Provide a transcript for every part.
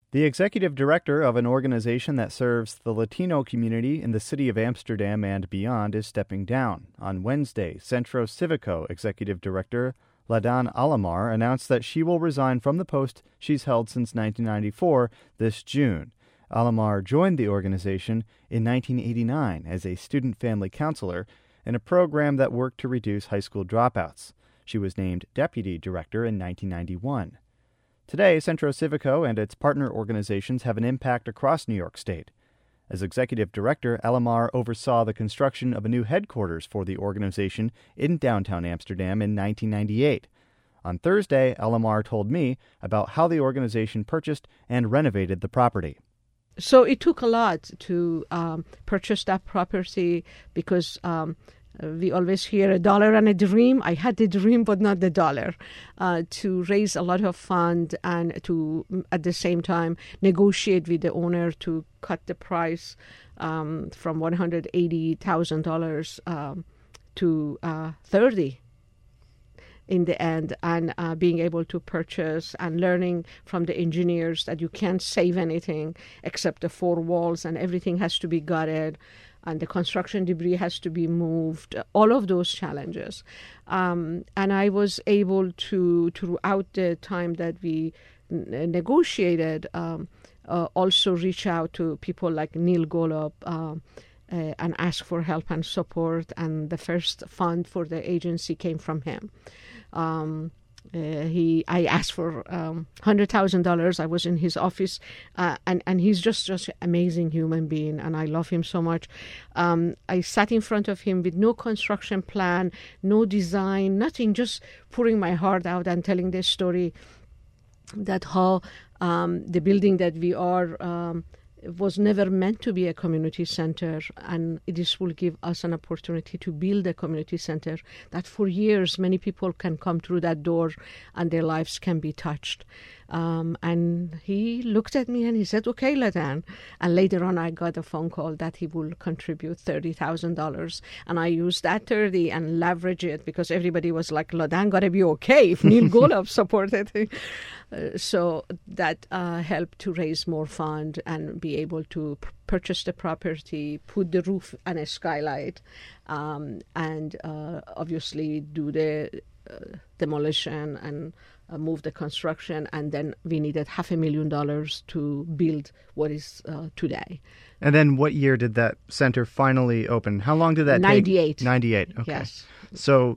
The executive director of an organization that serves the Latino community in the city of Amsterdam and beyond is stepping down. On Wednesday, Centro Civico executive director Ladan Alamar announced that she will resign from the post she's held since 1994 this June. Alamar joined the organization in 1989 as a student family counselor in a program that worked to reduce high school dropouts. She was named deputy director in 1991. Today, Centro Civico and its partner organizations have an impact across New York State. As executive director, Alamar oversaw the construction of a new headquarters for the organization in downtown Amsterdam in 1998. On Thursday, Alamar told me about how the organization purchased and renovated the property. So it took a lot to purchase that property because we always hear $1 and a dream. I had the dream, but not the dollar, to raise a lot of fund and to, at the same time, negotiate with the owner to cut the price from $180,000 to $30,000 in the end, and being able to purchase and learning from the engineers that you can't save anything except the four walls and everything has to be gutted and the construction debris has to be moved, all of those challenges. And I was able to, throughout the time that we negotiated, also reach out to people like Neil Golub and ask for help and support. And the first fund for the agency came from him. I asked for $100,000. I was in his office, and he's just an amazing human being, and I love him so much. I sat in front of him with no construction plan, no design, nothing, just pouring my heart out and telling the story that how the building that we are was never meant to be a community center, and this will give us an opportunity to build a community center that for years many people can come through that door and their lives can be touched. And he looked at me and he said, okay, Ladan. And later on I got a phone call that he will contribute $30,000. And I used that 30 and leverage it because everybody was like, Ladan got to be okay if Neil Golub supported him. So that helped to raise more fund and be able to purchase the property, put the roof and a skylight, and obviously do the demolition and move the construction. And then we needed $500,000 to build what is today. And then what year did that center finally open? How long did that 98. take? 98. Okay. Yes. So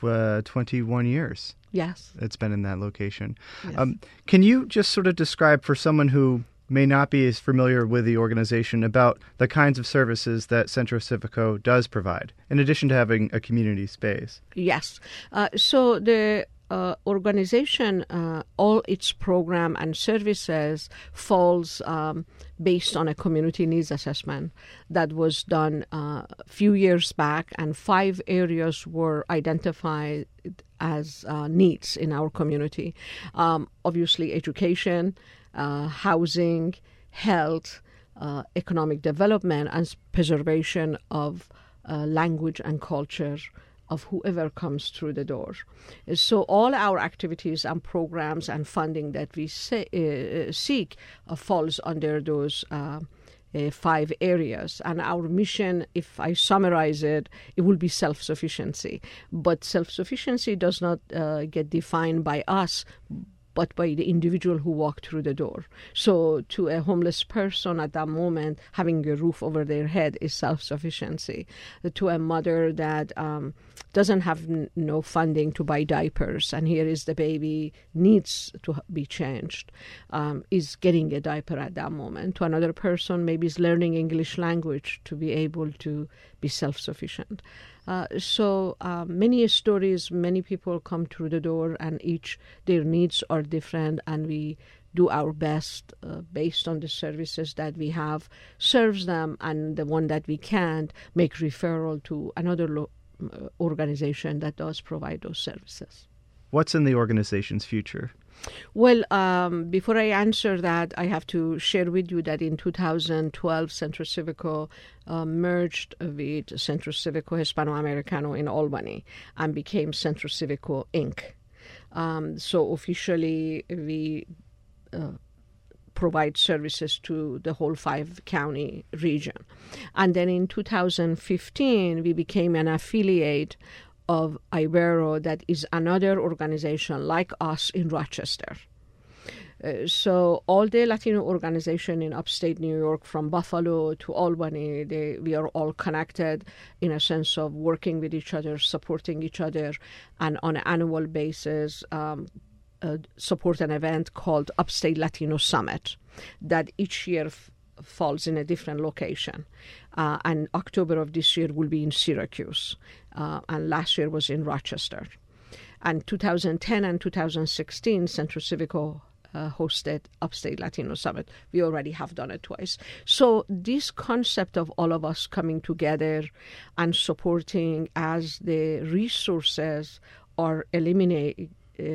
21 years. Yes. It's been in that location. Yes. Can you just sort of describe for someone who may not be as familiar with the organization about the kinds of services that Centro Civico does provide, in addition to having a community space? Yes. So the organization, all its program and services falls based on a community needs assessment that was done a few years back, and 5 areas were identified as needs in our community. Obviously, education, housing, health, economic development, and preservation of language and culture of whoever comes through the door. So all our activities and programs and funding that we seek falls under those 5 areas. And our mission, if I summarize it, it will be self-sufficiency. But self-sufficiency does not get defined by us, but by the individual who walked through the door. So to a homeless person at that moment, having a roof over their head is self-sufficiency. To a mother that doesn't have no funding to buy diapers, and here is the baby needs to be changed, is getting a diaper at that moment. To another person, maybe is learning English language to be able to be self-sufficient. So many stories, many people come through the door, and each their needs are different, and we do our best based on the services that we have, serves them, and the one that we can't, make referral to another organization that does provide those services. What's in the organization's future? Well, before I answer that, I have to share with you that in 2012, Centro Civico merged with Centro Civico Hispano-Americano in Albany and became Centro Civico Inc. So officially, we provide services to the whole 5-county region. And then in 2015, we became an affiliate of Ibero, that is another organization like us in Rochester. So all the Latino organization in upstate New York, from Buffalo to Albany, we are all connected in a sense of working with each other, supporting each other, and on an annual basis support an event called Upstate Latino Summit that each year falls in a different location. And October of this year will be in Syracuse, and last year was in Rochester. And 2010 and 2016, Centro Civico hosted Upstate Latino Summit. We already have done it twice. So this concept of all of us coming together and supporting as the resources are eliminated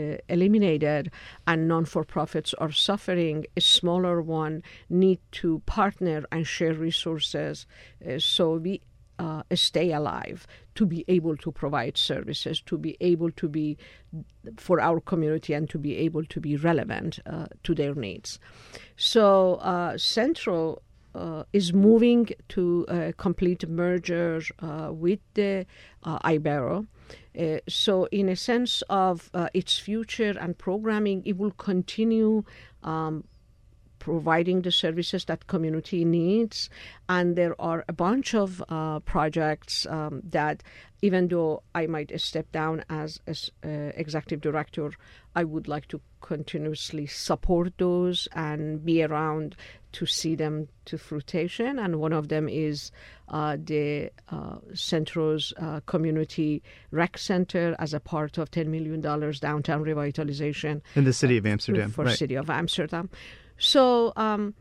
and non-for-profits are suffering, a smaller one need to partner and share resources so we stay alive, to be able to provide services, to be able to be for our community, and to be able to be relevant to their needs. So Centro is moving to a complete merger with the Ibero. So in a sense of its future and programming, it will continue providing the services that community needs. And there are a bunch of projects that, even though I might step down as executive director, I would like to continuously support those and be around to see them to fruition. And one of them is the Centro's Community Rec Center as a part of $10 million downtown revitalization. In the city of Amsterdam. For City of Amsterdam. So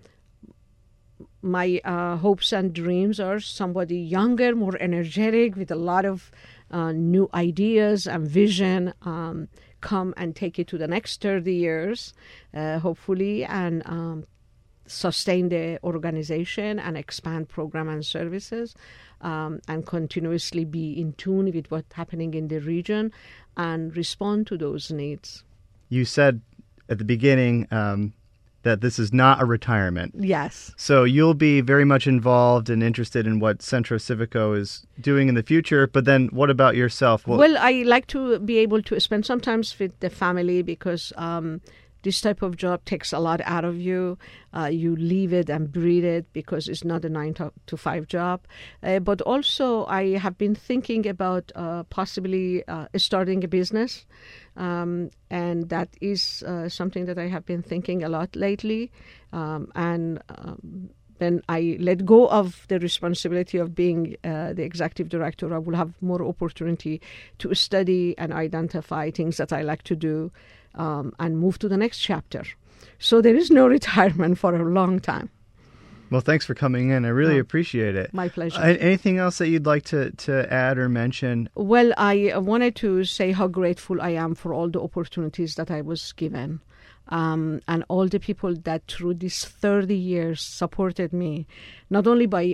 my hopes and dreams are somebody younger, more energetic, with a lot of new ideas and vision, come and take it to the next 30 years, hopefully, and sustain the organization and expand program and services, and continuously be in tune with what's happening in the region and respond to those needs. You said at the beginning that this is not a retirement. Yes. So you'll be very much involved and interested in what Centro Civico is doing in the future, but then what about yourself? Well, I like to be able to spend some time with the family, because this type of job takes a lot out of you. You live it and breathe it, because it's not a 9-to-5 job. But also, I have been thinking about possibly starting a business. And that is something that I have been thinking a lot lately. When I let go of the responsibility of being the executive director, I will have more opportunity to study and identify things that I like to do, and move to the next chapter. So there is no retirement for a long time. Well, thanks for coming in. I really appreciate it. My pleasure. Anything else that you'd like to add or mention? Well, I wanted to say how grateful I am for all the opportunities that I was given, and all the people that through these 30 years supported me, not only by,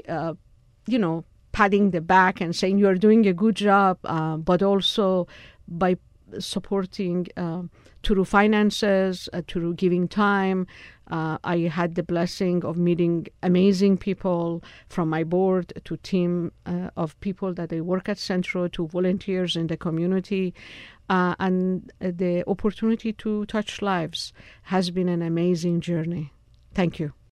patting the back and saying you're doing a good job, but also by supporting through finances, through giving time. I had the blessing of meeting amazing people, from my board to team of people that they work at Centro, to volunteers in the community. And the opportunity to touch lives has been an amazing journey. Thank you.